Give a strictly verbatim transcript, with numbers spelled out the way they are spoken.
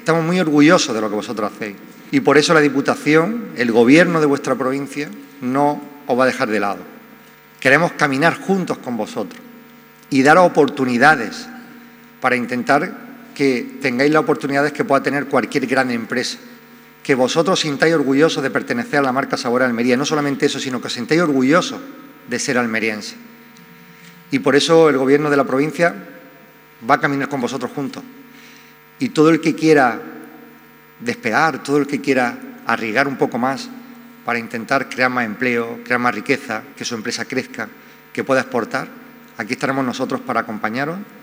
estamos muy orgullosos de lo que vosotros hacéis. Y por eso la Diputación, el Gobierno de vuestra provincia, no os va a dejar de lado. Queremos caminar juntos con vosotros y daros oportunidades para intentar que tengáis las oportunidades que pueda tener cualquier gran empresa. Que vosotros sintáis orgullosos de pertenecer a la marca Sabor Almería. No solamente eso, sino que os sintáis orgullosos de ser almerienses. Y por eso el Gobierno de la provincia va a caminar con vosotros juntos. Y todo el que quiera despegar, todo el que quiera arriesgar un poco más para intentar crear más empleo, crear más riqueza, que su empresa crezca, que pueda exportar, aquí estaremos nosotros para acompañaros